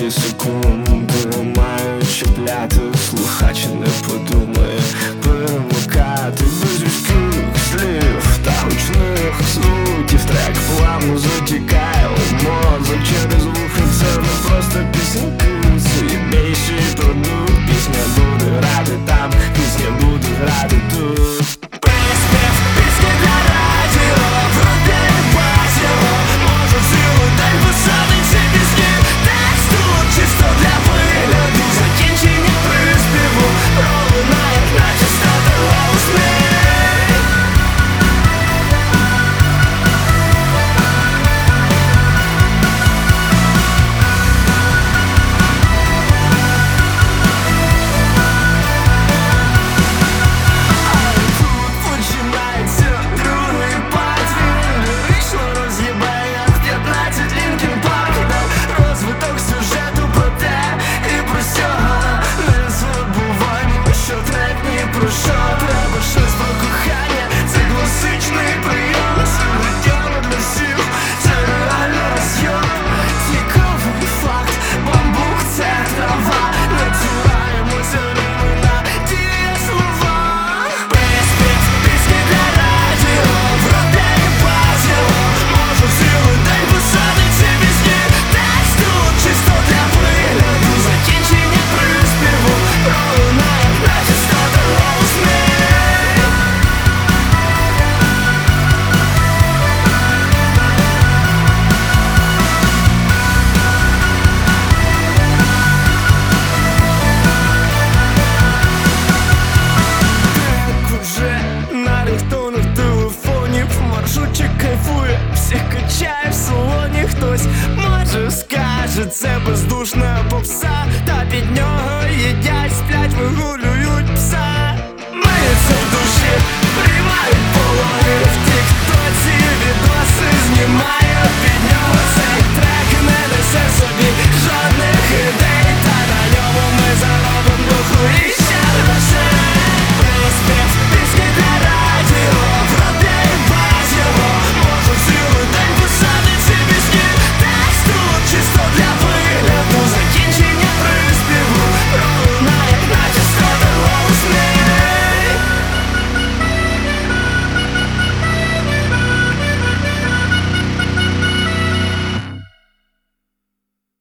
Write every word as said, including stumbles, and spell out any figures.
перші секунди мають чіпляти, слухач не подумає перемикати без різких слів та гучних звуків. Трек плавно затікає у мозок через вуха. Це не просто пісеньки, це є більший продукт. Пісня буде грати там, пісня буде грати тут. Приспів, пісні для радіо, вроде бачило. Може цілий день писати ці пісні. Тексту чисто для вигляду, закінчення приспіву пролунає, наче стати голосний. Маршрутчик кайфує, всіх качає в салоні хтось. Може скаже, це бездушна попса, та під нього їдять, сплять, вигулюють.